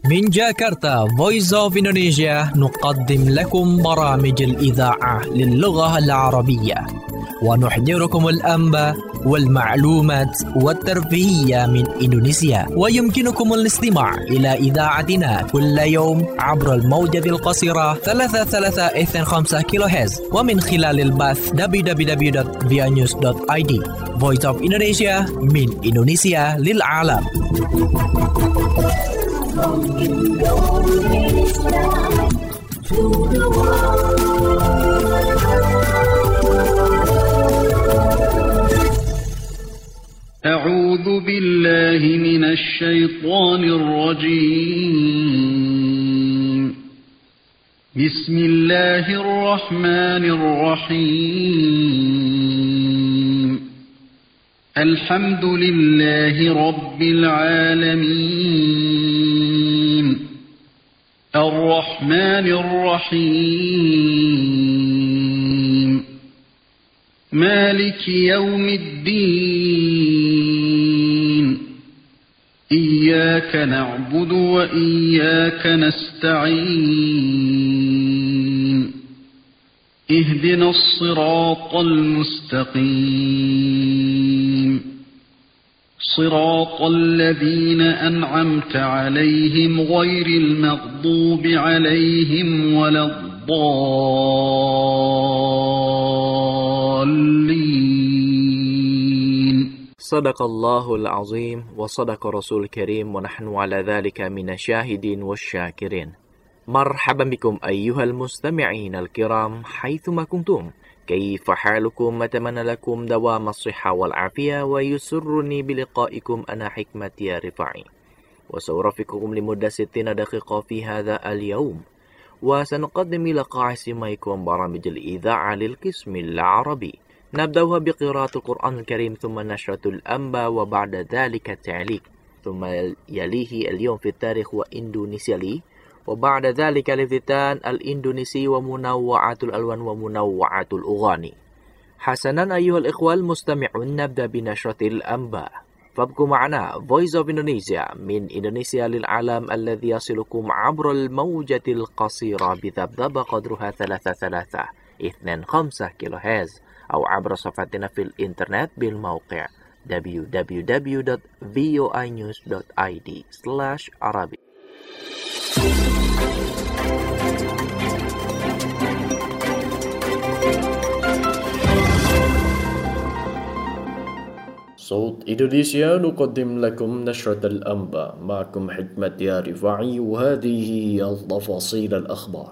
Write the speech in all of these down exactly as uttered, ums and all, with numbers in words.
من جاكرتا Voice of Indonesia نقدم لكم برامج الإذاعة للغة العربية ونحضركم الأنباء والمعلومات والترفيهية من إندونيسيا. ويمكنكم الاستماع إلى إذاعتنا كل يوم عبر الموجة القصيرة ثلاثة ثلاثة اثنين خمسة كيلو هرتز ومن خلال البث دبليو دبليو دبليو دوت via news دوت i d. Voice of Indonesia من إندونيسيا للعالم. From Indonesia to the world. أعوذ بالله من الشيطان الرجيم. بسم الله الرحمن الرحيم. الحمد لله رب العالمين. الرحمن الرحيم. مالك يوم الدين. إياك نعبد وإياك نستعين. اهدنا الصراط المستقيم. صراط الذين أنعمت عليهم غير المغضوب عليهم ولا الضالين. صدق الله العظيم وصدق رسول الكريم ونحن على ذلك من الشاهدين والشاكرين. مرحبا بكم أيها المستمعين الكرام حيثما كنتم. كيف حالكم؟ أتمنى لكم دوام الصحة والعافية ويسرني بلقائكم أنا حكمة يا رفاعي وسأرافقكم لمدة ستين دقيقة في هذا اليوم وسنقدم إلى قاع سماعكم برامج الإذاعة للقسم العربي. نبدأها بقراءة القرآن الكريم ثم نشرة الأنباء وبعد ذلك التعليق ثم يليه اليوم في التاريخ وإندونيسيا لي وبعد ذلك الافتتان الإندونيسي ومنوعات الألوان ومنوعات الأغاني. حسنا أيها الإخوة المستمعون، نبدأ بنشرة الأنباء فابقوا معنا. Voice of Indonesia من إندونيسيا للعالم الذي يصلكم عبر الموجة القصيرة بذبذبة قدرها ثلاثة ثلاثة اثنين خمسة كيلو هرتز أو عبر صفحتنا في الإنترنت بالموقع دبليو دبليو دبليو دوت فيو اي نيوز دوت i d slash arabic. صوت إندونيسيا نقدم لكم نشرة الأنباء. معكم حكمة يا رفاعي وهذه هي تفاصيل الأخبار.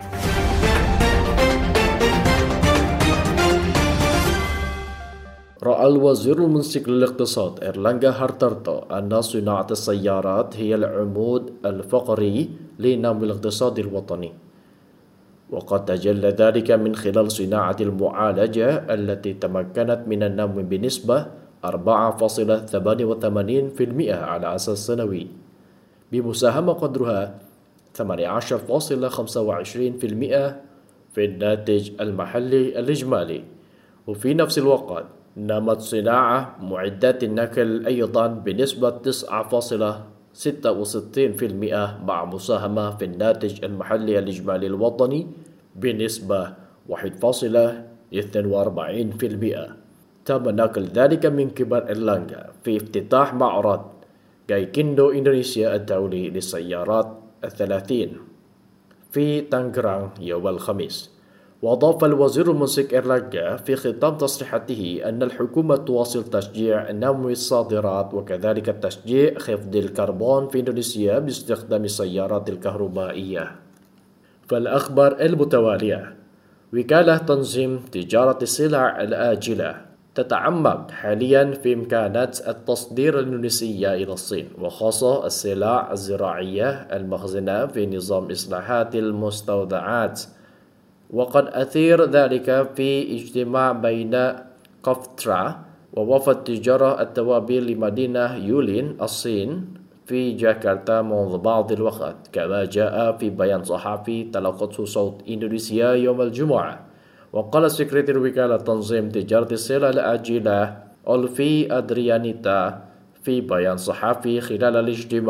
رأى الوزير المنسق للاقتصاد إرلانغا هارتارتو أن صناعة السيارات هي العمود الفقري لنمو الاقتصاد الوطني، وقد تجلى ذلك من خلال صناعة المعالجة التي تمكنت من النمو بنسبة أربعة فاصلة ثمانية وثمانين بالمئة على أساس سنوي، بمساهمة قدرها ثمانية عشر فاصلة خمسة وعشرين بالمئة في الناتج المحلي الإجمالي. وفي نفس الوقت نمت صناعة معدات النقل أيضا بنسبة تسعة فاصلة ستة وستين بالمئة مع مساهمة في الناتج المحلي الإجمالي الوطني بنسبة واحد فاصلة اثنين وأربعين بالمئة. تم نقل ذلك من قبل إرلانغا في افتتاح معرض جايكندو إندونيسيا الدولي للسيارات الثلاثين في تانغران يوم الخميس. وأضاف الوزير المنسق إرلانغا في ختام تصريحاته أن الحكومة تواصل تشجيع نمو الصادرات وكذلك تشجيع خفض الكربون في إندونيسيا باستخدام السيارات الكهربائية. فالأخبار المتوالية: وكالة تنظيم تجارة السلع الآجلة تتعمق حاليا في إمكانات التصدير الإندونيسية إلى الصين وخاصة السلع الزراعية المخزنة في نظام إصلاحات المستودعات. وقد أثير ذلك في اجتماع بين كوفترا ووفد تجارة التوابل لمدينة يولين الصين في جاكرتا منذ بعض الوقت، كما جاء في بيان صحفي تلقته صوت إندونيسيا يوم الجمعة. وقال سكرتير وكالة تنظيم تجارة السلع الآجلة أولفي أدريانيتا في بيان صحفي خلال الاجتماع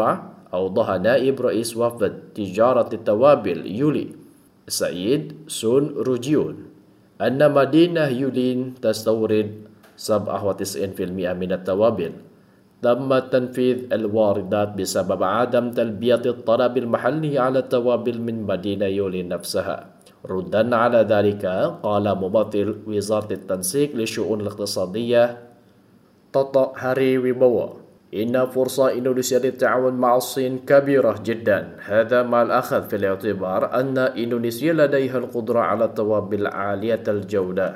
أوضح نائب رئيس وفد تجارة التوابل يولي سعيد سون روجيون أن مدينة يولين تستورد سبعة وتسعين بالمئة من التوابل. تم تنفيذ الواردات بسبب عدم تلبية الطلب المحلي على التوابل من مدينة يولين نفسها. ردا على ذلك قال ممثل وزارة التنسيق للشؤون الاقتصادية تطا هاري ويبوا إن فرصة إندونيسيا للتعاون مع الصين كبيرة جدا، هذا مع الأخذ في الاعتبار أن إندونيسيا لديها القدرة على التوابل عالية الجودة.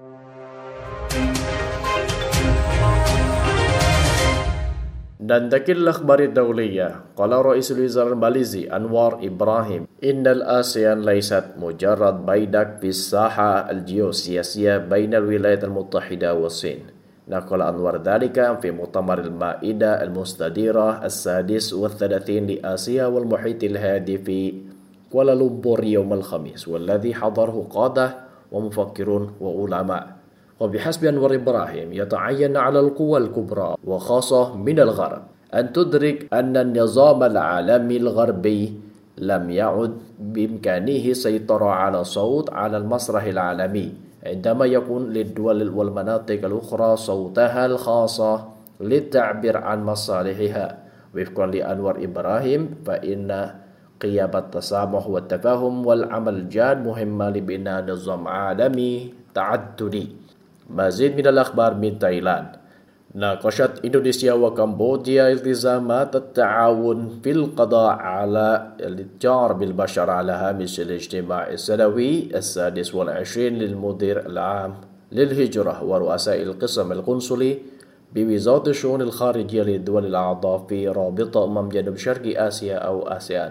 ننتقل للأخبار الدولية. قال رئيس الوزراء الماليزي أنوار إبراهيم إن الآسيان ليست مجرد بيدق في الساحة الجيوسياسية بين الولايات المتحدة والصين. نقل أنوار ذلك في مؤتمر المائدة المستديرة السادس والثلاثين لآسيا والمحيط الهادي في كوالالمبور يوم الخميس، والذي حضره قادة ومفكرون وعلماء. وبحسب أنوار إبراهيم يتعين على القوى الكبرى وخاصة من الغرب أن تدرك أن النظام العالمي الغربي لم يعد بإمكانه السيطرة على صوت على المسرح العالمي عندما يكون للدول والمناطق الأخرى صوتها الخاصة للتعبير عن مصالحها. وفقا لأنوار إبراهيم فإن قيام التسامح والتفاهم والعمل الجاد مهمة لبناء نظام عالمي تعددي. مزيد من الأخبار من تايلاند. ناقشت إندونيسيا وكمبوديا التزامات التعاون في القضاء على الإتجار بالبشر على هامش الاجتماع السنوي السادس والعشرين للمدير العام للهجرة ورؤساء القسم القنصلي بوزارة الشؤون الخارجية للدول الأعضاء في رابطة أمم جنوب شرق آسيا أو آسيان.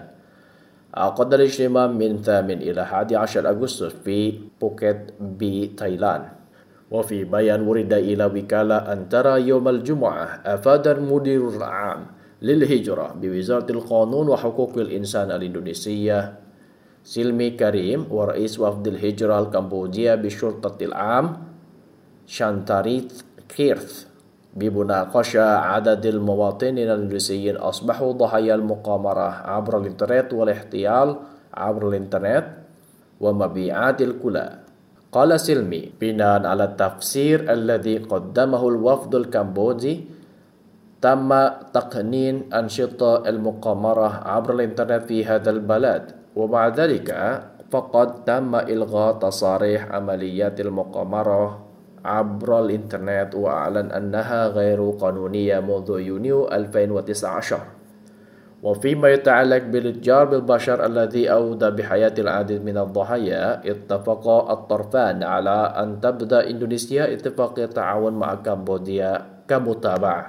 عقد الاجتماع من ثامن إلى أحد عشر أغسطس في بوكيت بتايلاند. وفي بيان ورد إلى وكالة أن ترى يوم الجمعة أفاد المدير العام للهجرة بوزارة القانون وحقوق الإنسان الإندونيسية سلمي كريم ورئيس وفد الهجرة الكمبوديا بالشرطة العام شانتاريث كيرث بمناقشة عدد المواطنين الإندونيسيين أصبحوا ضحايا المقامرة عبر الإنترنت والاحتيال عبر الإنترنت ومبيعات الكلى. قال سلمي بناء على التفسير الذي قدمه الوفد الكمبودي تم تقنين أنشطة المقامرة عبر الإنترنت في هذا البلد، ومع ذلك فقد تم إلغاء تصاريح عمليات المقامرة عبر الإنترنت وأعلن أنها غير قانونية منذ يونيو ألفين وتسعة عشر. وفيما يتعلق بالإتجار بالبشر الذي أودى بحياة العديد من الضحايا، اتفق الطرفان على أن تبدأ إندونيسيا اتفاقية تعاون مع كمبوديا كمتابعة.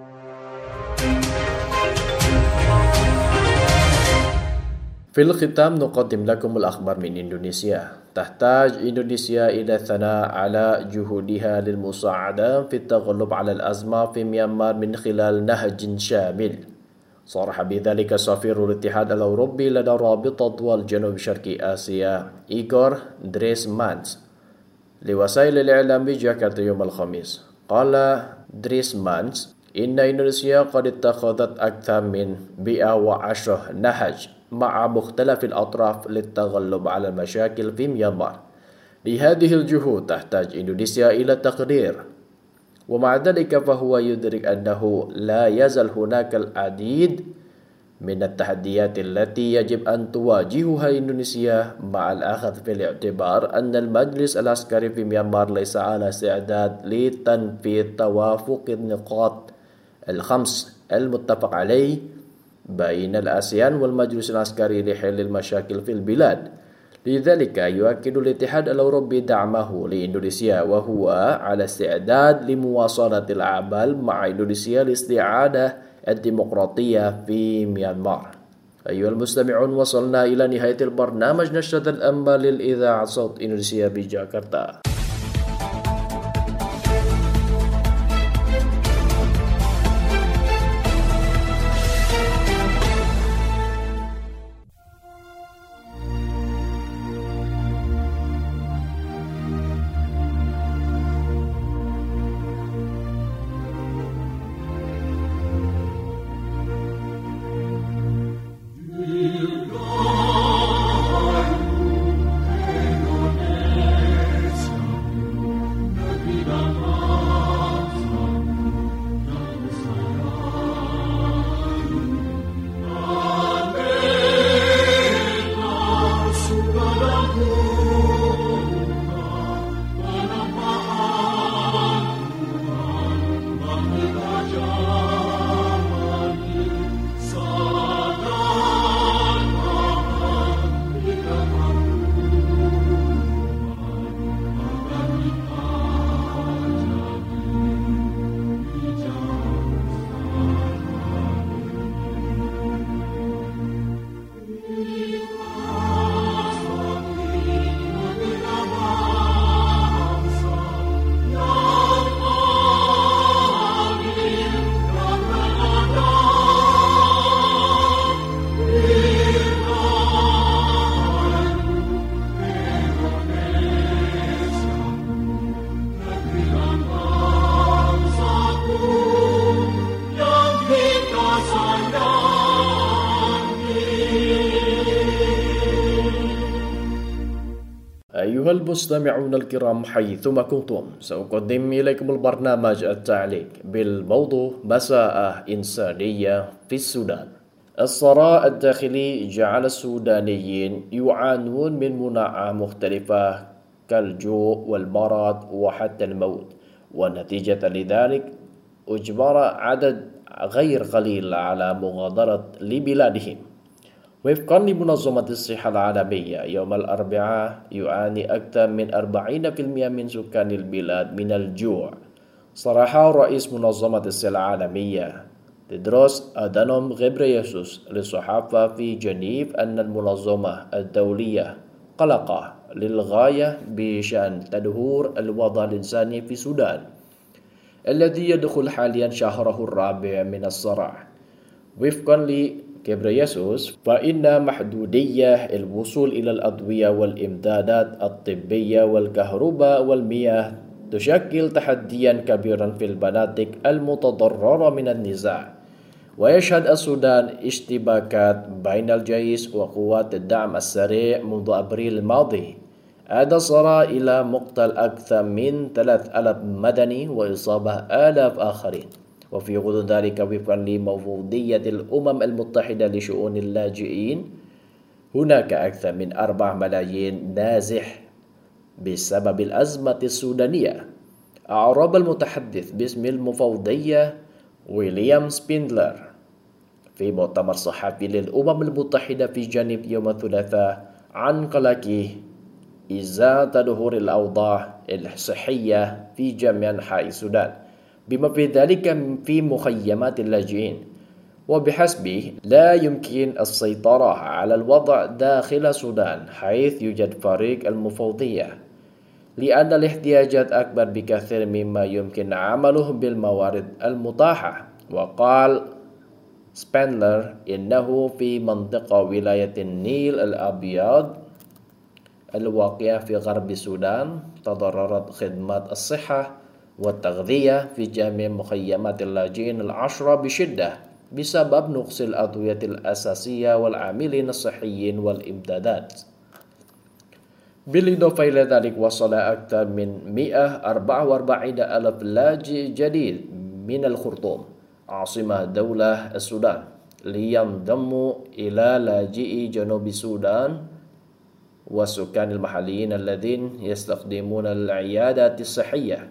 في الختام نقدم لكم الأخبار من إندونيسيا. تحتاج إندونيسيا إلى الثناء على جهودها للمساعدة في التغلب على الأزمة في ميانمار من خلال نهج شامل. صرح بذلك سفير الاتحاد الأوروبي لدى رابطة دول جنوب شرق آسيا إيغور دريسمانس لوسائل الإعلام بجاكرتا يوم الخميس. قال دريسمانس إن إندونيسيا قد اتخذت أكثر من مئة وعشرة نهج مع مختلف الأطراف للتغلب على المشاكل في ميانمار. لهذه الجهود تحتاج إندونيسيا إلى تقدير، ومع ذلك فهو يدرك أنه لا يزال هناك العديد من التحديات التي يجب أن تواجهها إندونيسيا، مع الأخذ في الاعتبار أن المجلس العسكري في ميانمار ليس على استعداد لتنفيذ توافق النقاط الخمس المتفق عليه بين الآسيان والمجلس العسكري لحل المشاكل في البلاد. لذلك يؤكد الاتحاد الأوروبي دعمه لإندونيسيا، وهو على استعداد لمواصلة الأعمال مع إندونيسيا لاستعادة الديمقراطية في ميانمار. أيها المستمعون، وصلنا إلى نهاية البرنامج نشرة الأنباء للإذاعة صوت إندونيسيا بجاكرتا. أيها المستمعون الكرام حيثما كنتم، سأقدم إليكم البرنامج التعليق بالموضوع مساءة إنسانية في السودان. الصراع الداخلي جعل السودانيين يعانون من مناعة مختلفة كالجوع والمرض وحتى الموت، ونتيجة لذلك أجبر عدد غير قليل على مغادرة لبلادهم. وفقا لمنظمة الصحة العالمية، يوم الأربعاء يعاني أكثر من أربعين بالمئة من سكان البلاد من الجوع. صرح رئيس منظمة الصحة العالمية تدروس أدانوم غبريسوس للصحافة في جنيف أن المنظمة الدولية قلقة للغاية بشأن تدهور الوضع الإنساني في السودان الذي يدخل حاليا شهره الرابع من الصراع. وفقا لغبريسوس، فإن محدودية الوصول إلى الأدوية والإمدادات الطبية والكهرباء والمياه تشكل تحديا كبيرا في المناطق المتضررة من النزاع. ويشهد السودان اشتباكات بين الجيش وقوات الدعم السريع منذ أبريل الماضي، أدى الصراع إلى مقتل أكثر من ثلاثة آلاف مدني وإصابة آلاف آخرين. وفي غضون ذلك، وفقا لمفوضية الأمم المتحدة لشؤون اللاجئين، هناك أكثر من أربعة ملايين نازح بسبب الأزمة السودانية. أعرب المتحدث باسم المفوضية ويليام سبيندلر في مؤتمر صحفي للأمم المتحدة في جنيف يوم الثلاثاء عن قلقه إزاء تدهور الأوضاع الصحية في جميع أنحاء السودان، بما في ذلك في مخيمات اللاجئين. وبحسبه، لا يمكن السيطرة على الوضع داخل السودان حيث يوجد فريق المفوضية، لأن الاحتياجات أكبر بكثير مما يمكن عمله بالموارد المتاحة. وقال سبيندلر إنه في منطقة ولاية النيل الأبيض الواقعة في غرب السودان تضررت خدمات الصحة والتغذية في جميع مخيمات اللاجئين العشرة بشدة بسبب نقص الأدوية الأساسية والعاملين الصحيين والإمدادات. بالإضافة إلى ذلك، وصل أكثر من مئة وأربعة وأربعين ألف لاجئ جديد من الخرطوم عاصمة دولة السودان لينضموا إلى لاجئي جنوب السودان والسكان المحليين الذين يستخدمون العيادات الصحية.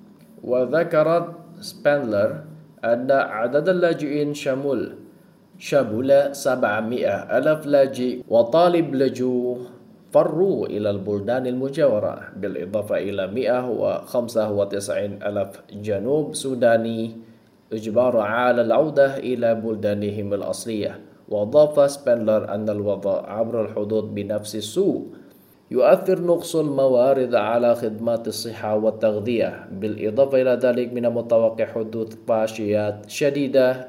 وذكرت سبيندلر أن عدد اللاجئين شمول شمول سبعمئة ألف لاجئ وطالب لجوء فروا إلى البلدان المجاورة، بالإضافة إلى مئة وخمسة وتسعين ألف جنوب سوداني إجبار على العودة إلى بلدانهم الأصلية. وأضاف سبيندلر أن الوضع عبر الحدود بنفس السوء يؤثر نقص الموارد على خدمات الصحة والتغذية. بالإضافة إلى ذلك، من المتوقع حدوث فاشيات شديدة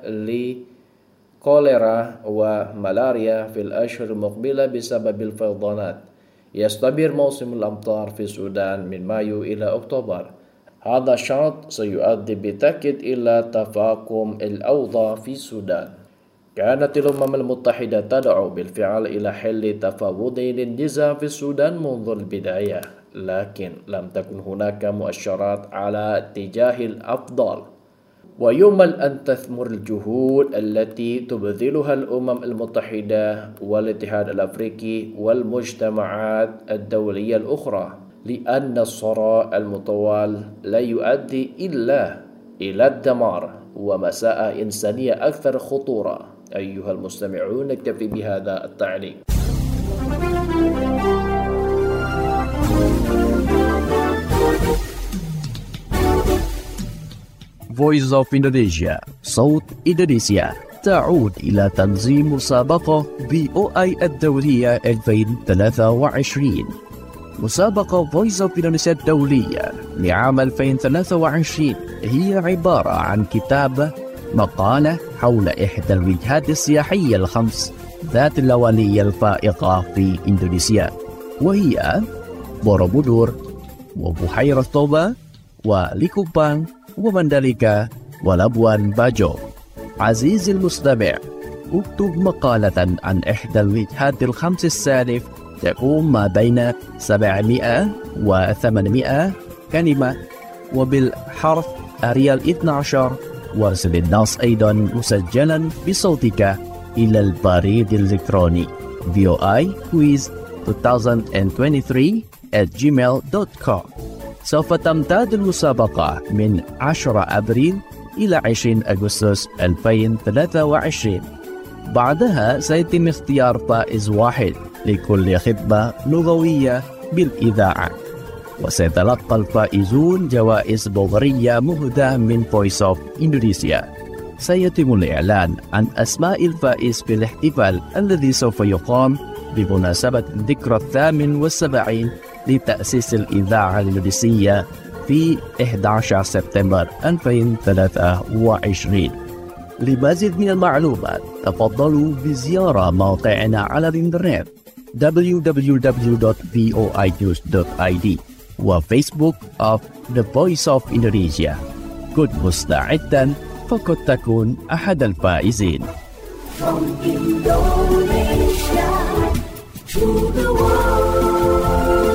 لكوليرا وملاريا في الأشهر المقبلة بسبب الفيضانات. يستمر موسم الأمطار في السودان من مايو إلى أكتوبر. هذا الشرط سيؤدي بالتأكيد إلى تفاقم الأوضاع في السودان. كانت الأمم المتحدة تدعو بالفعل إلى حل تفاوضي للنزاع في السودان منذ البداية، لكن لم تكن هناك مؤشرات على اتجاه الأفضل. ويمل أن تثمر الجهود التي تبذلها الأمم المتحدة والاتحاد الأفريقي والمجتمعات الدولية الأخرى، لأن الصراع المطول لا يؤدي إلا إلى الدمار ومساءة إنسانية أكثر خطورة. أيها المستمعون، نكتفي بهذا التعليق. Voice of Indonesia, صوت إندونيسيا، تعود إلى تنظيم مسابقة بي أو آي الدولية ألفين وثلاثة وعشرين. مسابقة Voice of Indonesia الدولية لعام ألفين وثلاثة وعشرين هي عبارة عن كتابة مقالة حول إحدى الوجهات السياحية الخمس ذات اللوالية الفائقة في إندونيسيا، وهي بوروبودور وبحيرة توبا وليكوبان ومندليكا ولابوان باجو. عزيزي المستمع، اكتب مقالة عن إحدى الوجهات الخمس السالف تقوم ما بين سبعمائة وثمانمائة كلمة، وبالحرف أريال اثنا عشر وارسل النص أيضا مسجلا بصوتك إلى البريد الإلكتروني في أو آي كويز ألفين وثلاثة وعشرين at gmail dot com. سوف تمتد المسابقة من عشرة أبريل إلى عشرين أغسطس ألفين وثلاثة وعشرين. بعدها سيتم اختيار فائز واحد لكل خدمة لغوية بالإذاعة، وسيتلقى الفائزون جوائز بلغارية مهداة من Voice of Indonesia. سيتم الإعلان عن أسماء الفائز في الاحتفال الذي سوف يقام بمناسبة الذكرى الثامن والسبعين لتأسيس الإذاعة الإندونيسية في أحد عشر سبتمبر ألفين وثلاثة وعشرين. لمزيد من المعلومات تفضلوا بزيارة موقعنا على الإنترنت دبليو دبليو دبليو دوت في أو آي نيوز دوت آي دي وفيسبوك of The Voice of Indonesia. كن مستعدا فقد تكون أحد الفائزين. From Indonesia to the world.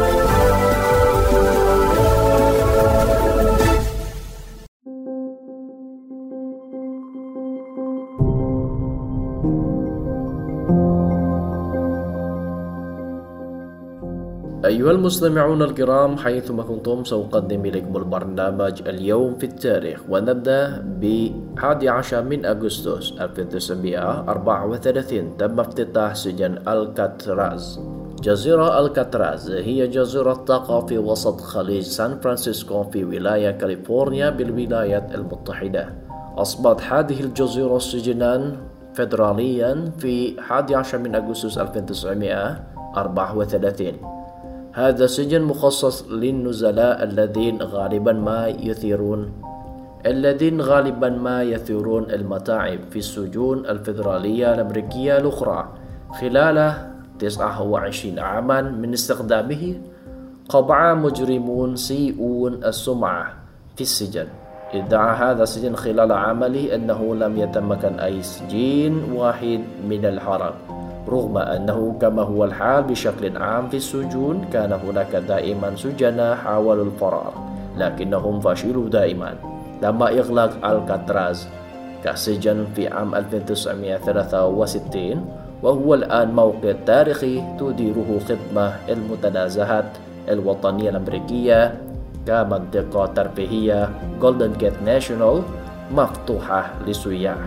أيها المستمعون الكرام، حيثما كنتم سأقدم إليكم البرنامج اليوم في التاريخ، ونبدأ ب حادي عشر من أغسطس ألف وتسعمائة وأربعة وثلاثين تم افتتاح سجن ألكاتراز. جزيرة ألكاتراز هي جزيرة تقع في وسط خليج سان فرانسيسكو في ولاية كاليفورنيا بالولايات المتحدة. أصبحت هذه الجزيرة سجنا فيدراليا في حادي عشر من أغسطس ألف وتسعمائة وأربعة وثلاثين. هذا سجن مخصص للنزلاء الذين غالبا ما يثيرون الذين غالبا ما يثيرون المتاعب في السجون الفيدرالية الأمريكية الأخرى. خلال تسعة وعشرين عاما من استخدامه، قبع مجرمون سيئون السمعة في السجن. ادعى هذا السجن خلال عمله أنه لم يتمكن أي سجين واحد من الهرب، رغم أنه كما هو الحال بشكل عام في السجون كان هناك دائما سجناء حاولوا الفرار لكنهم فشلوا دائما. تم إغلاق ألكاتراز كسجن في عام ألف وتسعمائة وثلاثة وستين، وهو الآن موقع تاريخي تديره خدمة المتنازهات الوطنية الأمريكية كمنطقة ترفيهية جولدن جيت ناشونال مفتوحة للسياح.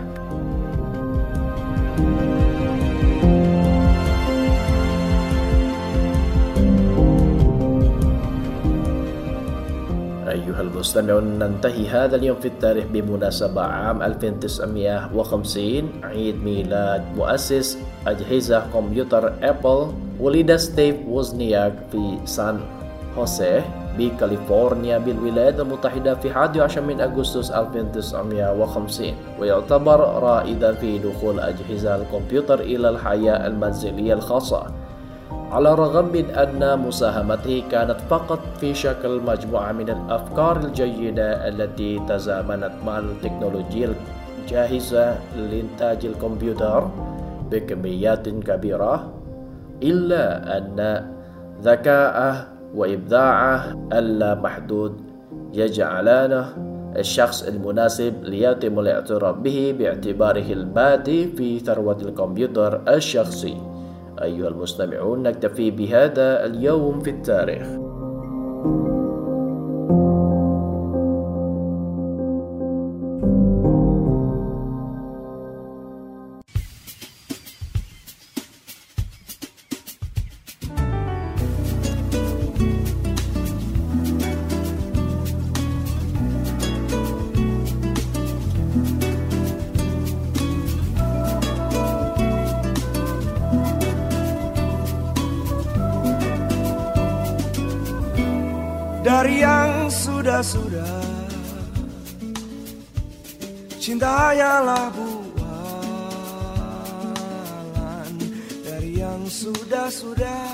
أيها المستمعون، ننتهي هذا اليوم في التاريخ بمناسبة عام ألف وتسعمائة وخمسين عيد ميلاد مؤسس أجهزة كمبيوتر أبل. ولد ستيف ووزنياك في سان هوسيه بكاليفورنيا بالولايات المتحدة في حادي عشر من أغسطس ألف وتسعمائة وخمسين، ويعتبر رائدا في دخول أجهزة الكمبيوتر إلى الحياة المنزلية الخاصة، على الرغم من أن مساهمته كانت فقط في شكل مجموعة من الأفكار الجيدة التي تزامنت مع التكنولوجيا الجاهزة لإنتاج الكمبيوتر بكميات كبيرة، إلا أن ذكاءه وإبداعه اللامحدود يجعلانه الشخص المناسب ليتم الاعتراف به باعتباره البادئ في ثروة الكمبيوتر الشخصي. أيها المستمعون، نكتفي بهذا اليوم في التاريخ. Dari yang sudah-sudah, cinta hanyalah bualan. Dari yang sudah-sudah,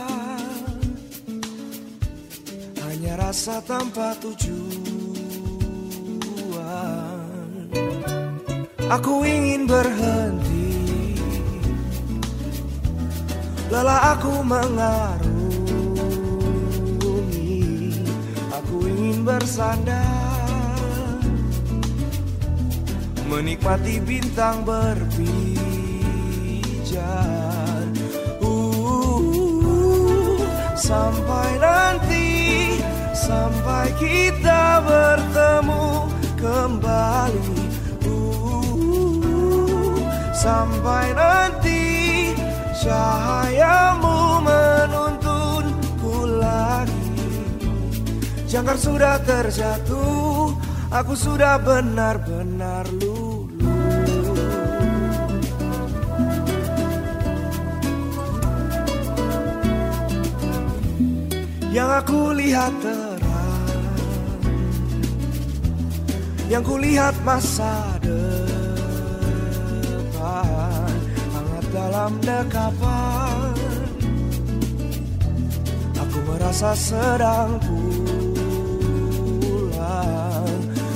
hanya rasa tanpa tujuan. Aku ingin berhenti, lelah aku mengaruh. Aku ingin bersandar, menikmati bintang berpijar. uh, Sampai nanti, sampai kita bertemu kembali. uh, Sampai nanti cahayamu menuntunku lagi. Jangkar sudah terjatuh, aku sudah benar-benar luluh. Yang aku lihat terang, yang ku lihat masa depan, hangat dalam dekapan. Aku merasa sedang pulang.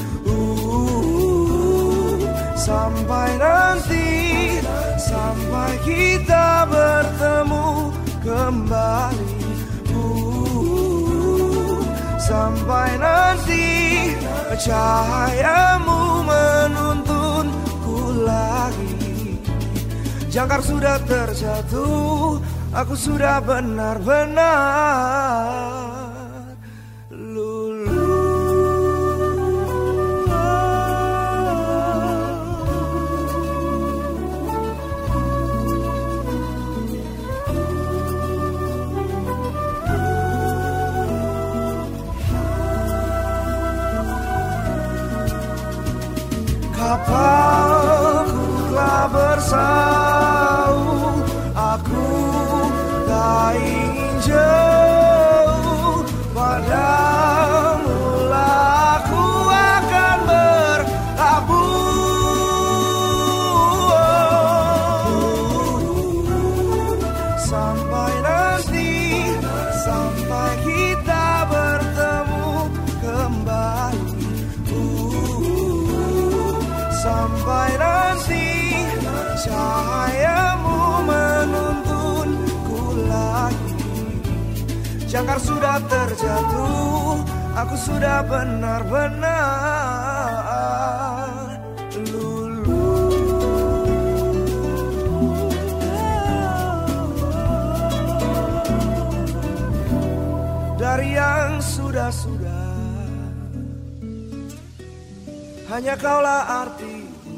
uh, Sampai nanti, sampai kita bertemu kembali. uh, Sampai nanti cahayamu menuntunku lagi. Jangkar sudah terjatuh, aku sudah benar-benar luluh. Kapalku telah bersauh, aku tak ingin jauh, padamu lah aku akan berlabuh. Sampai nanti, sampai kita bertemu kembali. Sampai nanti cahayamu menuntunku lagi. Jangkar sudah terjatuh, aku sudah benar-benar luluh. Dari yang sudah-sudah, hanya kaulah arti.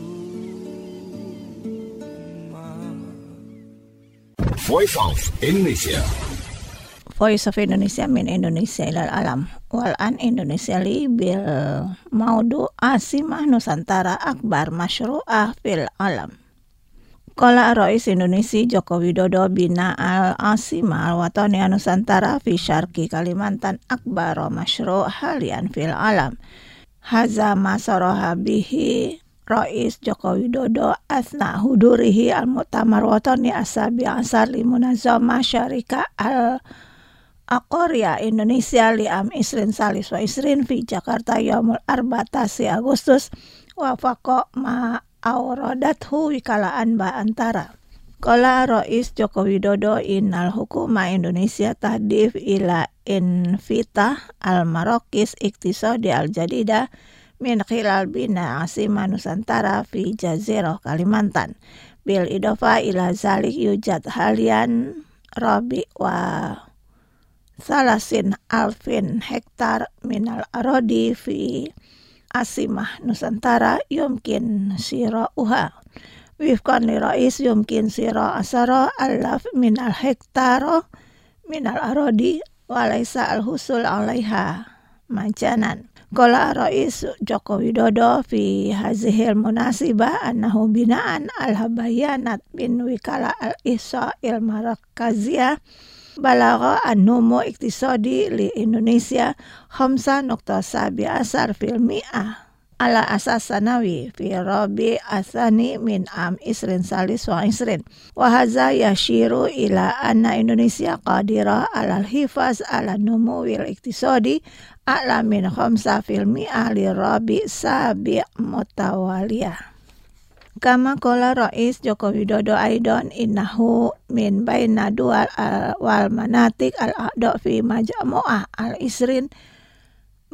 Voice of Indonesia. Voice of Indonesia min Indonesia ilal alam. Wal an Indonesia li bil maudu asimah Nusantara akbar masyru'ah fil alam. Qala Rais Indonesia Joko Widodo bina al asimah al watani Nusantara fi syarqi Kalimantan akbar masyru' halian fil alam. Haza masaraha bihi Rais Joko Widodo asna hudurihi al-mu'tamar watani asabi asar li munazamah syarika al-Aqorya Indonesia li am isrin salis wa isrin fi Jakarta yaumul arbatasi Agustus wa faqa ma auradathu wikalaan ba antara. Qala Rais Joko Widodo innal hukuma Indonesia tahdif ila infitah al-marokis iktisadi al-jadidah min khilal bina asima Nusantara fi Jazirah Kalimantan bil idofa ila zalik yujad halian rabi wa salasin alfin hektar minal arodi fi asimah Nusantara yumkin sirauha wifkan li rais yumkin sira asara alaf minal hektaro minal arodi walaysa al-husul alaiha majanan. Qala Rais Joko Widodo fi hazihil munasibah annahu binaan al-habayanat bin wikala al-ihsa il-marakaziyah balagha an-numu iktisadi li Indonesia khamsa nukta sabi asar fil mi'ah ala asas sanawi fi rabi asani min am isrin salis wa isrin wa hadza yashiru ila anna Indonesia qadira alal hifaz ala numuwil iktisadi a'la min khamsa fil mi'ah li rabi sabi mutawaliyah. Kama qala Rais Joko Widodo aidan innahu min baina dual wal manatik al a'da fi majmu'ah al isrin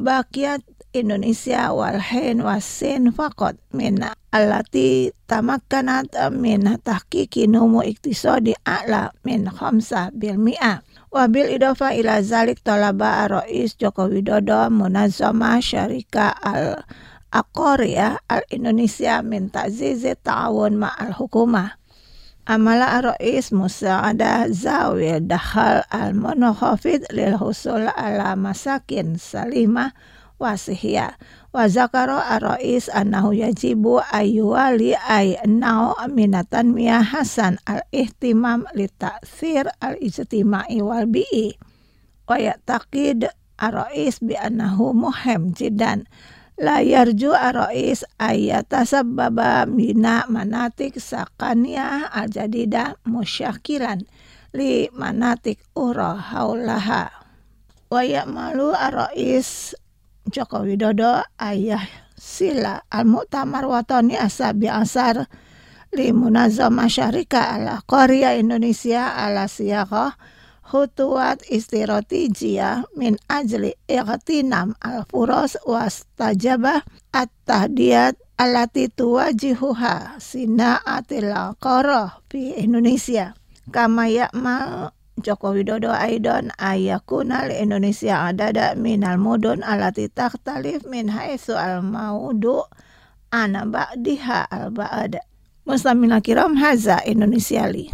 bakiat Indonesia wal hin wasin faqat min allati tamakkanat min tahqiqi numu iktisadi a'la min khamsa bil mi'ah. Wa bil idafa ila zalik talaba Rais Joko Widodo munazzama syarika al Aqariyah al Indonesia min ta'zizi ta'awun ma'al hukumah. Amala Rais musa'adah zawil dakhal al munakhafid lil husul ala masakin salimah wasihya wa zakara Rais annahu yajibu ayyuwali ay nau minatan miyah hasan al ihtimam li ta'thir al ijtimai wal bi'i wa ya'taqid Rais bi annahu muhim jiddan la yarju Rais ayatasabbaba mina manatik sakaniyah al jadidah musyakilan li manatik ura haulaha wa ya'malu Rais Joko Widodo ayah sila al-Mu'tamar Watani Asabi Asar li Munazzamah Syarika al-Aqariyah Indonesia ala siyaqah khutuwat istiratijiyah min ajli ightinam al-furas wastajabah at-tahdiyat allati tuwajihuha sina'atil aqarah fi Indonesia kama ya'mal Joko Widodo aidan ayakuna li Indonesia adada minal mudun alati takhtalif min haitsu al maudu ana ba'diha al ba'da. Mustamina kiram haza Indonesia li.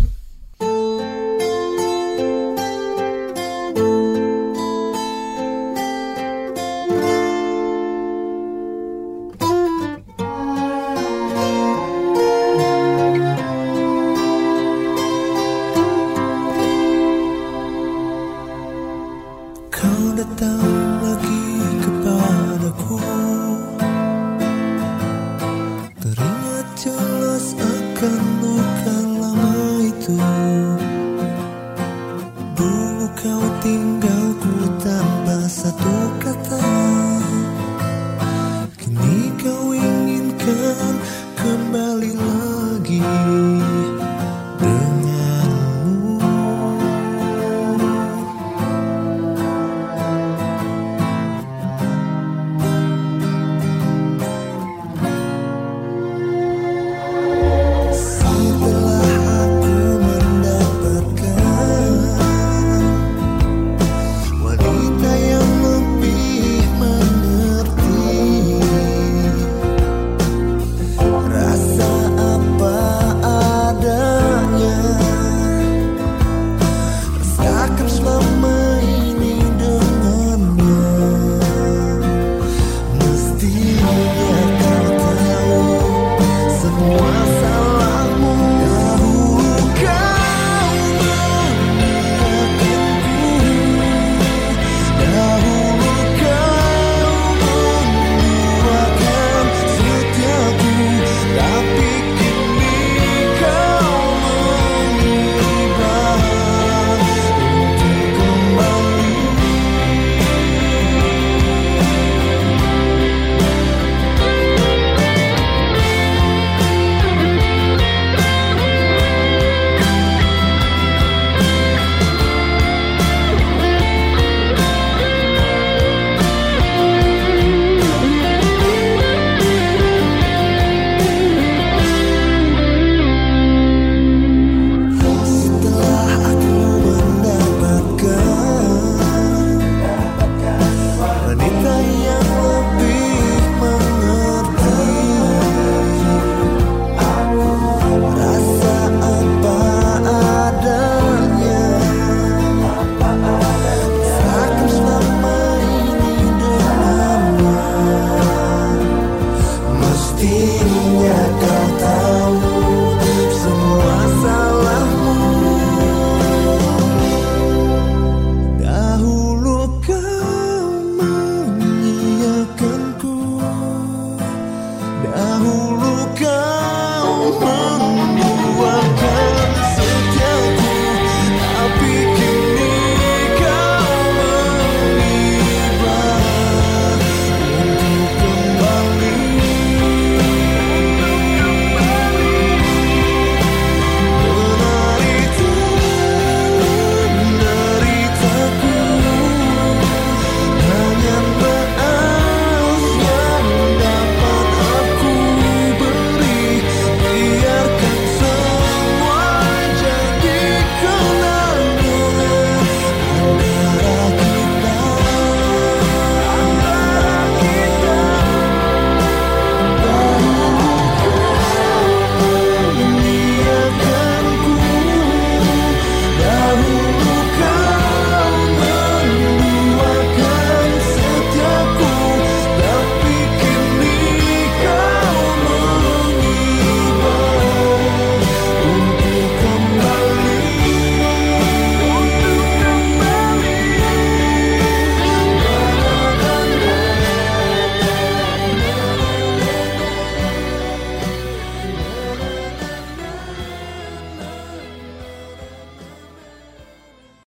Akan luka lama itu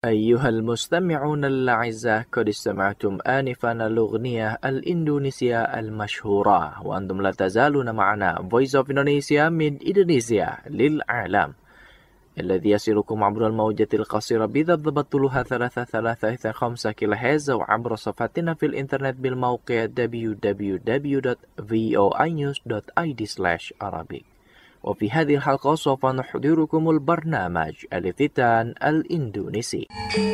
أيها المستمعون الأعزاء، قد استمعتم آنفا الأغنية الإندونيسية المشهورة، وأنتم لا تزالون معنا Voice of Indonesia من إندونيسيا للعالم، الذي يصلكم عبر الموجة القصيرة بضبط طولها ثلاثة ثلاثة خمسة كيلو هرتز، وعبر صفحتنا في الإنترنت بالموقع دبليو دبليو دبليو دوت فوي نيوز دوت آي دي سلاش عربي. وفي هذه الحلقة سوف نحضركم البرنامج الافتتان الإندونيسي.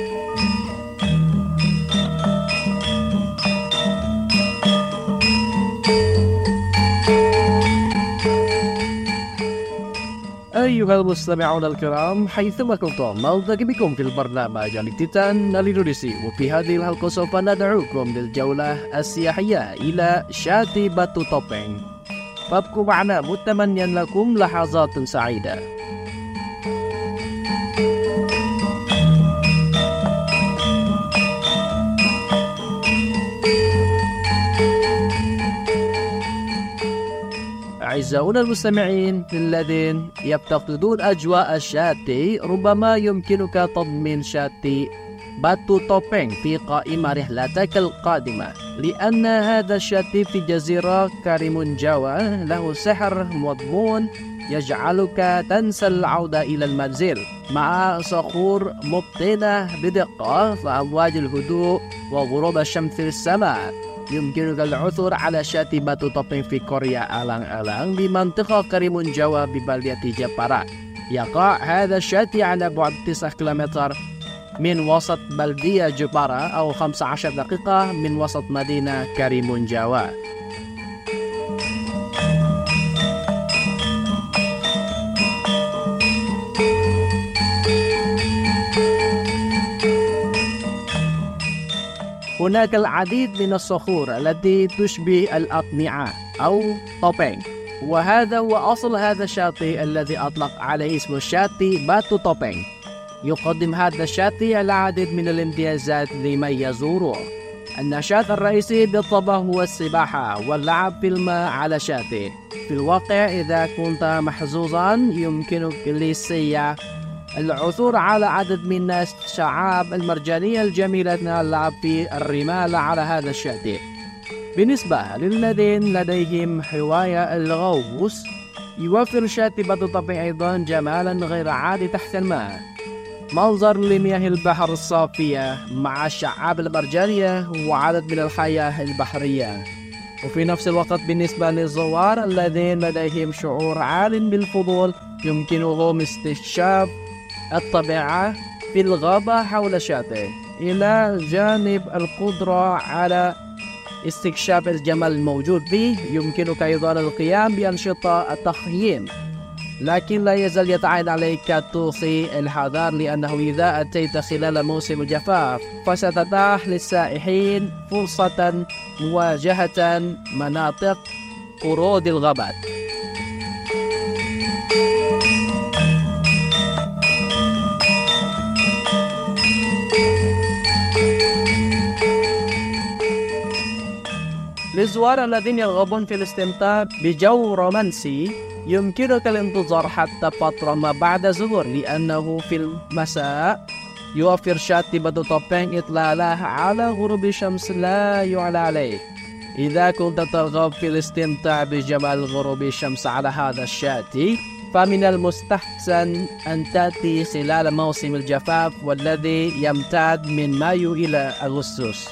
أيها المستمعون الكرام، حيثما كنتم نلتقي بكم في البرنامج الافتتان الإندونيسي، وفي هذه الحلقة سوف ندعوكم للجولة السياحية إلى شاطئ باتو توبeng. فابقوا معنا متمنيا لكم لحظات سعيدة. أعزائنا المستمعين الذين يفتقدون أجواء الشاطئ، ربما يمكنك تضمين شاطئ باتو توبeng في قائمة رحلتك القادمة، لأن هذا الشاطئ في جزيرة كاريمونجاوا له سحر مضمون يجعلك تنسى العودة إلى المنزل، مع صخور مبطنة بدقة وأمواج الهدوء وغروب الشمس في السماء. يمكنك العثور على شاطئ باتو توبeng في كوريا ألان-ألان بمنطقة كاريمونجاوا ببلدة جبارا. يقع هذا الشاطئ على بعد تسعة كيلومتر من وسط بلدية جبارا، أو خمسة عشر دقيقة من وسط مدينة كاريمونجاوا. هناك العديد من الصخور التي تشبه الأقنعة أو توبeng، وهذا هو أصل هذا الشاطئ الذي أطلق عليه اسم الشاطئ باتو توبeng. يقدم هذا الشاطئ العديد من الامتيازات لمن يزوره. النشاط الرئيسي بالطبع هو السباحة واللعب في الماء على الشاطئ. في الواقع إذا كنت محظوظا يمكنك للسياح العثور على عدد من الشعاب المرجانية الجميلة اللعب في الرمال على هذا الشاطئ. بالنسبة للذين لديهم هواية الغوص، يوفر شاطئ باتو توبeng أيضا جمالا غير عادي تحت الماء، منظر لمياه البحر الصافية مع الشعاب المرجانية وعدد من الحياة البحرية. وفي نفس الوقت بالنسبة للزوار الذين لديهم شعور عال بالفضول، يمكنهم استكشاف الطبيعة في الغابة حول الشاطئ، إلى جانب القدرة على استكشاف الجمال الموجود به. يمكنك أيضا القيام بأنشطة التخييم، لكن لا يزال يتعين عليك توصي الحذر، لأنه إذا أتيت خلال موسم الجفاف فستتاح للسائحين فرصة مواجهة مناطق قرود الغابات. للزوار الذين يرغبون في الاستمتاع بجو رومانسي، يمكنك الانتظار حتى فترة ما بعد الظهر، لأنه في المساء يوفر شاطئ باتو توبeng إطلالة على غروب الشمس لا يعلى عليه. إذا كنت ترغب في الاستمتاع بجمال غروب الشمس على هذا الشاطئ، فمن المستحسن أن تأتي خلال موسم الجفاف والذي يمتد من مايو إلى أغسطس.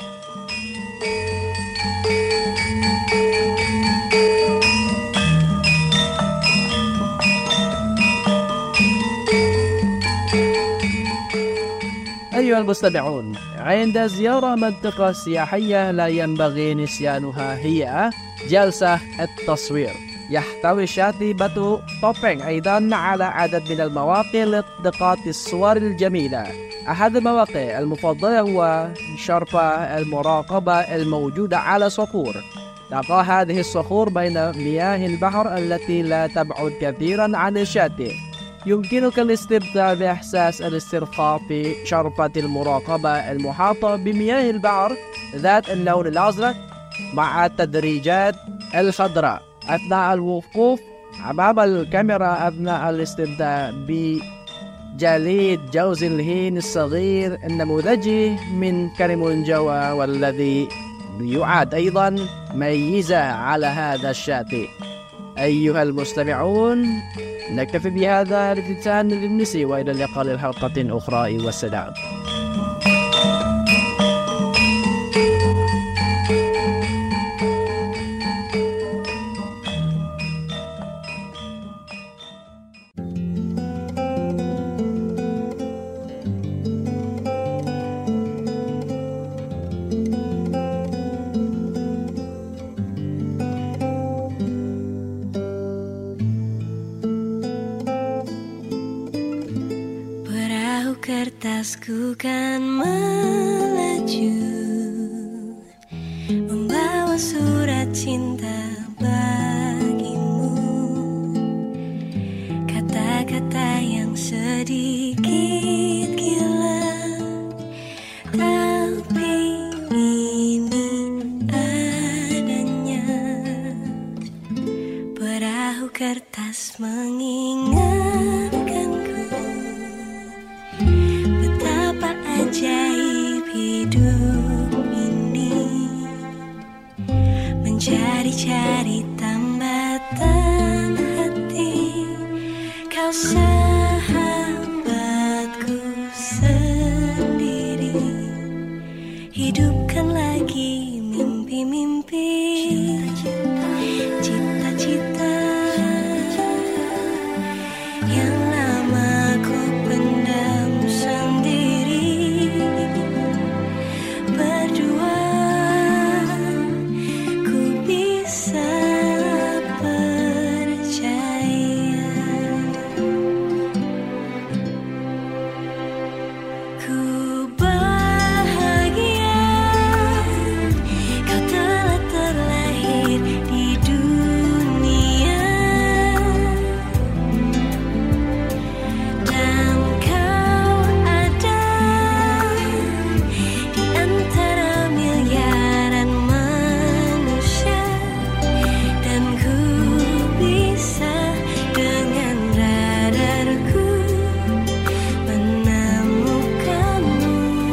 أيها المستمعون، عند زيارة منطقة سياحية لا ينبغي نسيانها هي جلسة التصوير. يحتوي شاطئ باتو توبeng أيضا على عدد من المواقع لالتقاط الصور الجميلة. أحد المواقع المفضلة هو شرفة المراقبة الموجودة على صخور. تقع هذه الصخور بين مياه البحر التي لا تبعد كثيرا عن الشاطئ. يمكنك الاستمتاع بإحساس الاسترخاء في شرفة المراقبة المحاطة بمياه البحر ذات اللون الأزرق مع التدريجات الخضراء أثناء الوقوف أمام الكاميرا، أثناء الاستمتاع جليد جوز الهين الصغير النموذجي من كرم الجوى والذي يعد أيضا ميزة على هذا الشاطئ. أيها المستمعون، نكتفي بهذا الافتتان للنسي، وإلى اللقاء للحلقة أخرى والسلام. Kertasku kan melaju, membawa surat cinta bagimu, kata-kata yang sedikit gila, tapi ini adanya. Perahu kertas mengingatkanku ajaib hidup ini, mencari-cari tambatan hati. Kau sahabatku sendiri, hidupkan lagi mimpi-mimpi, cita-cita yang lama ku pendam sendiri. Berdua ku bisa percaya, ku bahagia kau telah terlahir di dunia, dan kau ada di antara miliaran manusia, dan ku bisa dengan radarku menemukanmu.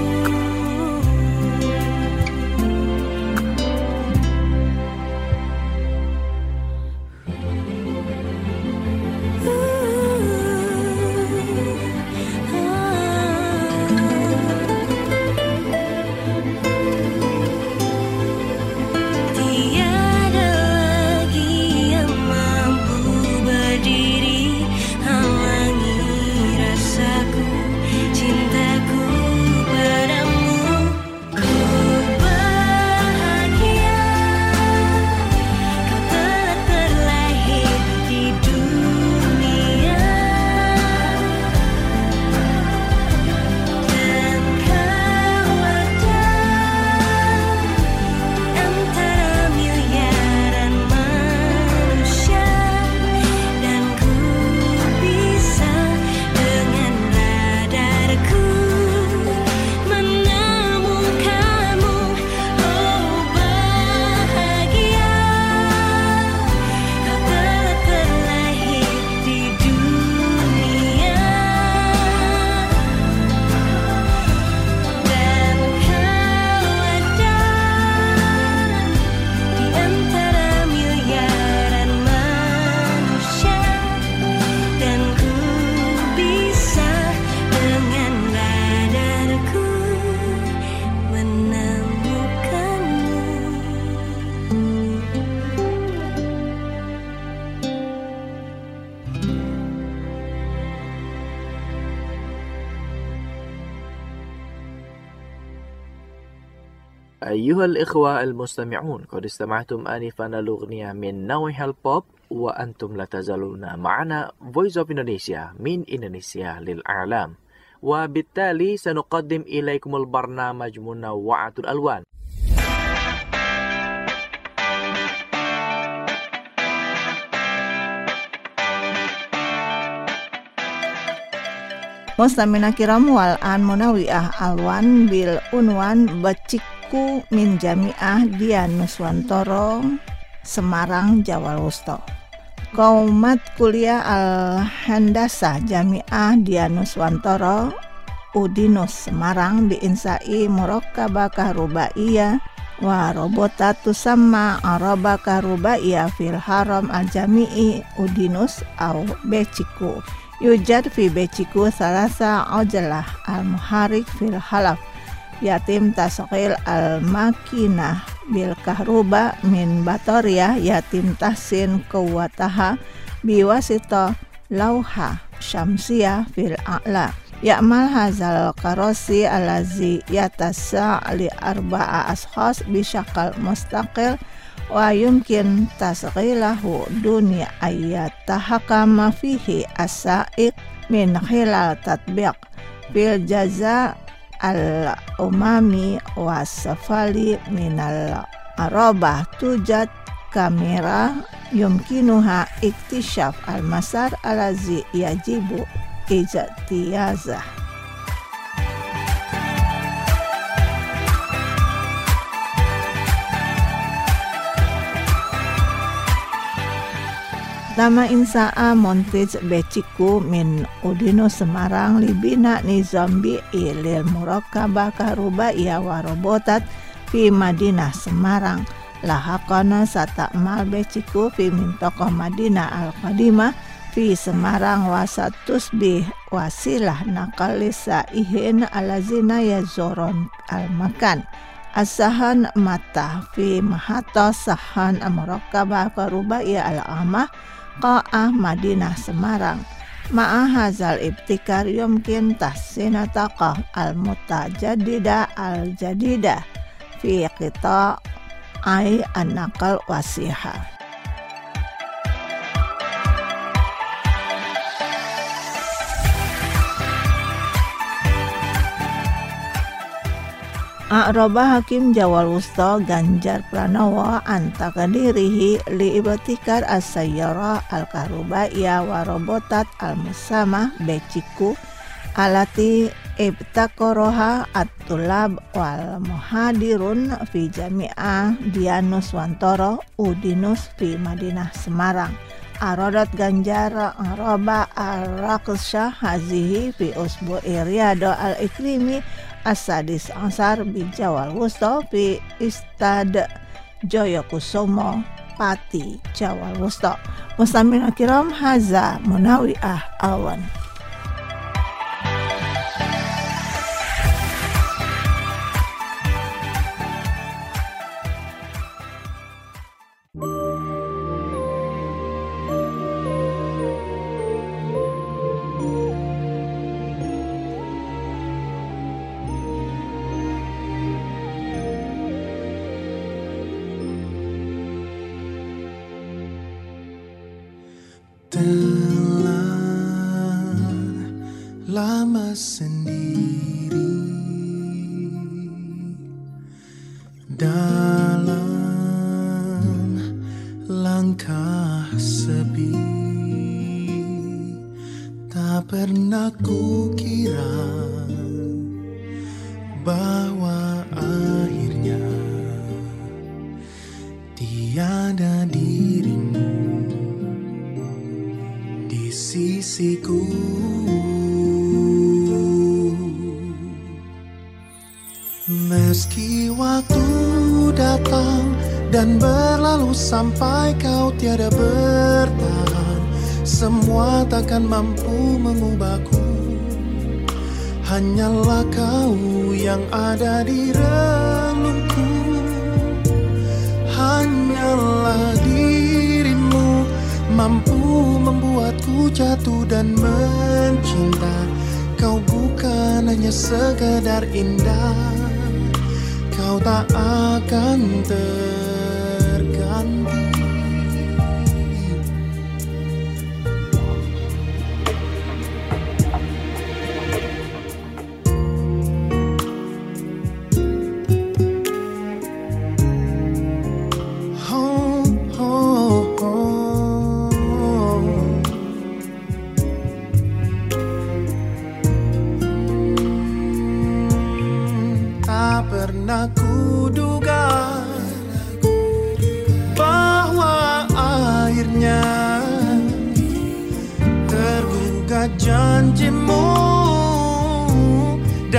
Tiada lagi yang mampu berdiri halangi rasaku, cintaku padamu. Ku bahagia kau telah terlahir di dunia, dan kau ada antara miliaran manusia, dan ku bisa dengan radarku menemukanmu. Oh bahagia kau telah terlahir di dunia, dan kau ada di antara miliaran manusia, dan ku bisa dengan radarku menemukanmu. أيها الإخوة المستمعون، قد استمعتم آنفا الأغنية من نوع البوب، وأنتم لا تزالون معنا Voice of Indonesia من إندونيسيا للإعلام، وبالتالي سنقدم إليكم البرنامج منوعة الألوان. Mustamina kiram wal an munawiah alwan bil unwan baciku min jamiah Dian Nuswantoro, Semarang, Jawa Wusto. Qaumat Kuliah Al-Handasah Jami'ah Dianuswantoro Udinus Semarang biinsai murakkabah kahrubaiyah wa robotat tusamma araba kahrubaiyah fil haram al-jami'i Udinus au beciku yujad fi beciku salasa ajalah al-muharik fil halaf yatim tasqil al-makinah bil kahruba min batariyah yatim tahsin kuwataha biwasita lauha syamsiyah fil a'la ya'mal hazal karosi alazi yatasa li arba'a ashas bisyakal mustaqil wa yumkin tasghilahu dunia ayyatahakama fihi as-sa'iq min khilal tatbiq fil jaza al-umami wa safali minal arabah tujad kamera yumkinuha iktisyaf al-masar alazi yajibu ijtiyazah. Tama insa'a montij beciku min Udinus Semarang libina nizambi ilil murakkabah kahrubaiyah wa robotat fi Madinah Semarang lahaqana satakmal beciku fi mintokoh Madinah al-Qadimah fi Semarang wasatus bih wasilah nakalisa ihin alazina yazoron al-makan asahan mata fi mahata sahan murakkabah kahrubaiyah al-amah qa'ah Madinah Semarang ma'ahazal ibtikar yumkin tahsinataqah al-mutajadida al-jadida fi qita' ay an-naqal wasiha. A'roba Hakim Jawal Wusta Ganjar Pranowo antakadirihi li ibtikar as-sayyara al-kahrubaiyah wa robotat al-musamah beciku alati ibtakoroha at-tulab wal muhadirun fi jami'ah Dianuswantoro Udinus fi Madinah Semarang. Arodat Ganjar Aroba al-Raqsyah hazihi fi usbu'i riyado al-ikrimi Asadis Ansar Bijawal Wusta fi Istad Joyokusumo Pati Jawal Wusta. Muslimin kiram haza munawi'ah awan. Telah lama sendiri dalam langkah sepi, tak pernah kukira bahwa akhirnya tiada dirimu sisiku. Meski waktu datang dan berlalu sampai kau tiada bertahan, semua takkan mampu mengubahku. Hanyalah kau yang ada di relungku, hanyalah dirimu mampu membuatku jatuh dan mencinta. Kau bukan hanya sekedar indah, kau tak akan terganti. Pernah kuduga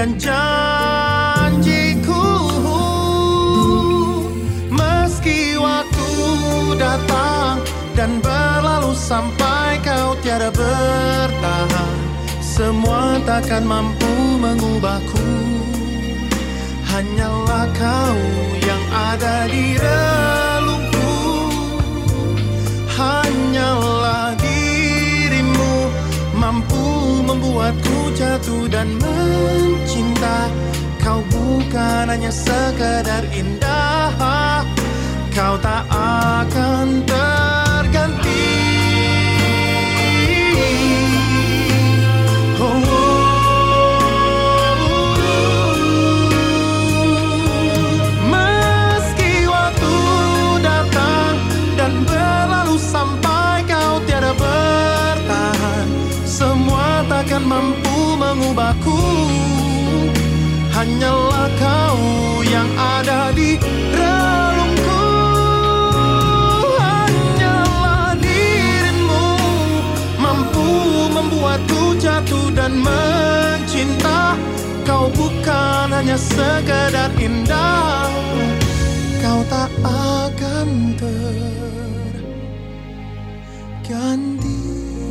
dan janjiku. Meski waktu datang dan berlalu sampai kau tiada bertahan, semua takkan mampu mengubahku. Hanyalah kau yang ada di relungku. Hanyalah dirimu mampu membuatku jatuh dan mencinta. Kau bukan hanya sekedar indah, kau tak akan terganti. Oh, oh. Meski waktu datang dan berlalu sampai kau tiada bertahan, semua takkan mampu mengubahku. Hanyalah kau yang ada di relungku. Hanyalah dirimu mampu membuatku jatuh dan mencinta. Kau bukan hanya sekedar indah, kau tak akan terganti.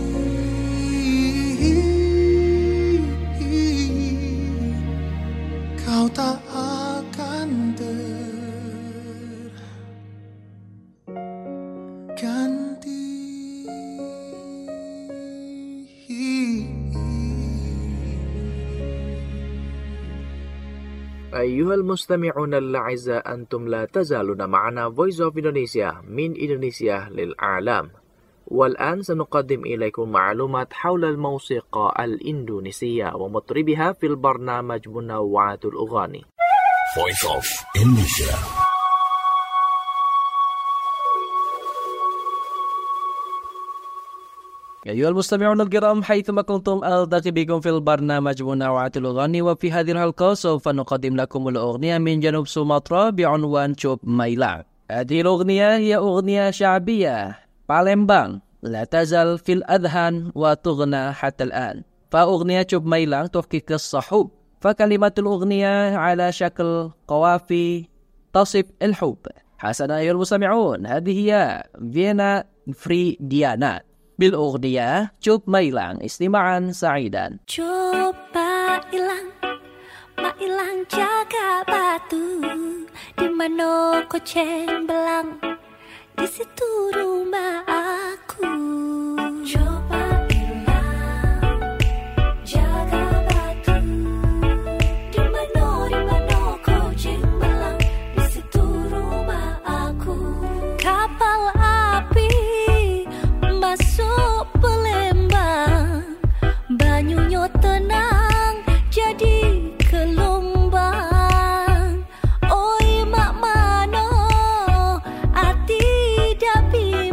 Kau tak akan terganti. أيها المستمعون الأعزاء أنتم لا تزالون معنا Voice of Indonesia من إندونيسيا للأعلام. والآن سنقدم إليكم معلومات حول الموسيقى الإندونيسية ومطربها في البرنامج منوعات الأغاني. Voice of Indonesia. أيها المستمعون الكرام حيثما كنتم ألتقي بكم في البرنامج منوعات الأغاني، وفي هذه الحلقة سوف نقدم لكم الأغنية من جنوب سومطرة بعنوان شوب مايلان. هذه الأغنية هي أغنية شعبية بالembang لا تزال في الأذهان وتغنى حتى الآن. فأغنية شوب مايلان تحكي قصة حب، فكلمات الأغنية على شكل قوافي تصف الحب. حسنا أيها المستمعون، هذه هي فينا فريديانا بالأغنية شوب مايلان. استماعا سعيدا. Coba ilang, ma ilang jaga batu, di mana kau cembelang, di situ rumah aku. Coba ilang, jaga batu, di mana di mana kau cembelang, di situ rumah aku. Kapal api masuk Palembang, banyunya tenang jadi gelombang. Oi mak mano ati dah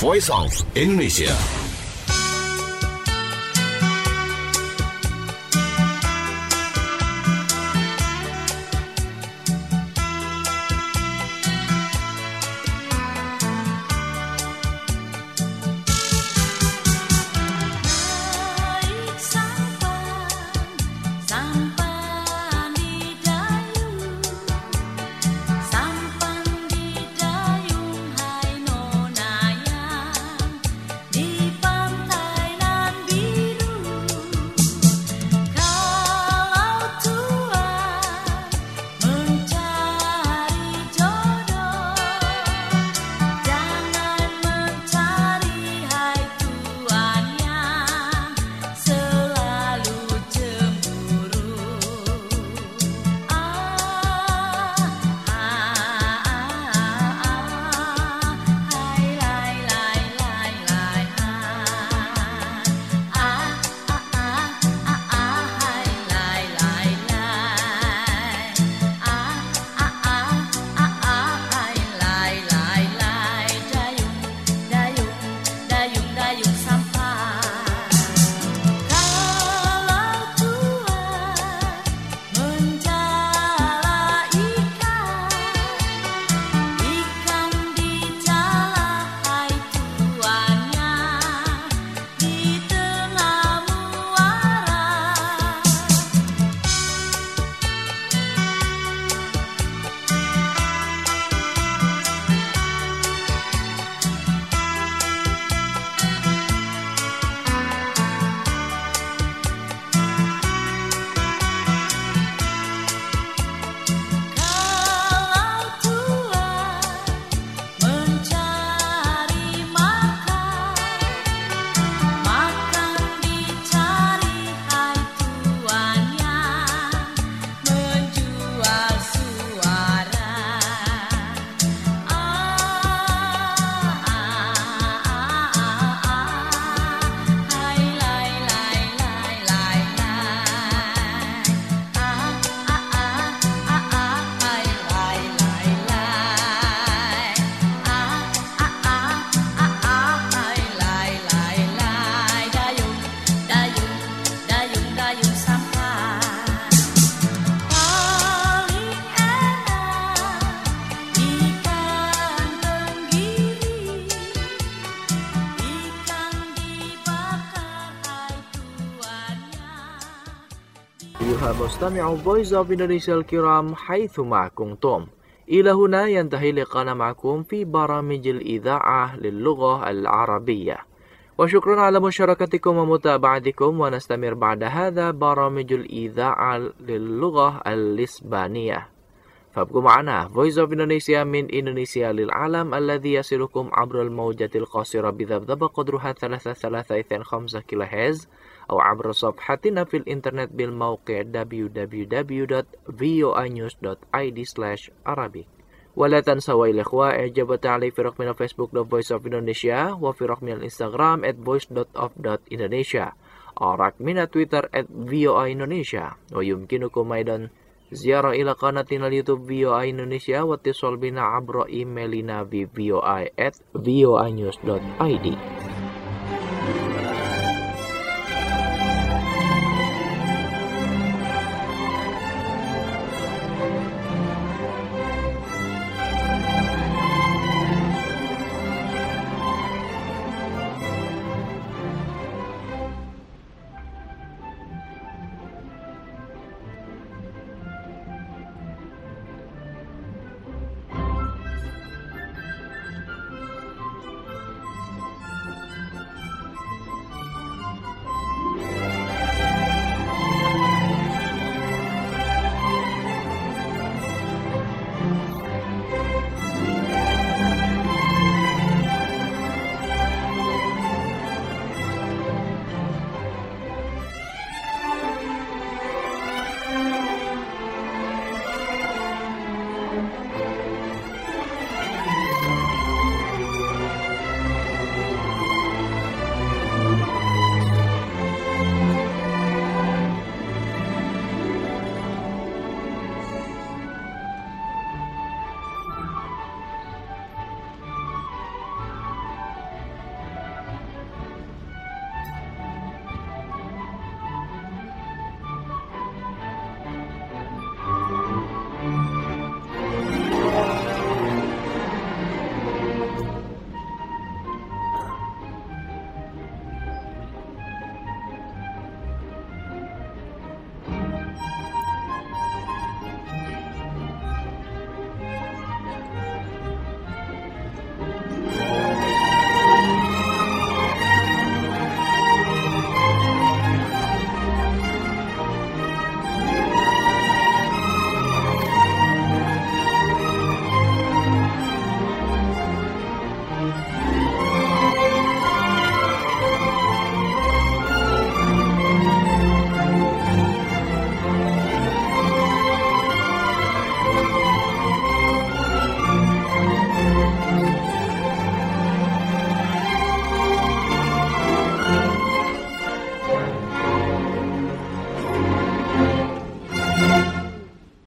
Voice of Indonesia. أيها المستمع Voice of Indonesia الكرام حيثما كنتم. إلى هنا ينتهي لقاءنا معكم في برامج الإذاعة للغة العربية، وشكرا على مشاركتكم ومتابعتكم، ونستمر بعد هذا برامج الإذاعة للغة الإسبانية. فابقوا معنا Voice of Indonesia من إندونيسيا للعالم الذي يصلكم عبر الموجة القصيرة بذبذبة قدرها ثلاثة ثلاثة اثنين خمسة كيلو هرتز، أو عبر صفحتنا في الإنترنت بالموقع دبليو دبليو دبليو دوت فوي نيوز دوت آي دي سلاش عربي. ولا تنسوا الإخوة إعجاب وتعليق في رقمنا فيسبوك دوت فويس أوف إندونيسيا، وفي رقمنا الإنستغرام at voice dot of dot indonesia، أو رقمنا تويتر at فوي إندونيسيا. ويمكنكم أيضا زيارة إلى قناتنا اليوتيوب فوي إندونيسيا، واتصال بنا عبر إيميلنا في فوي at voinews dot I D.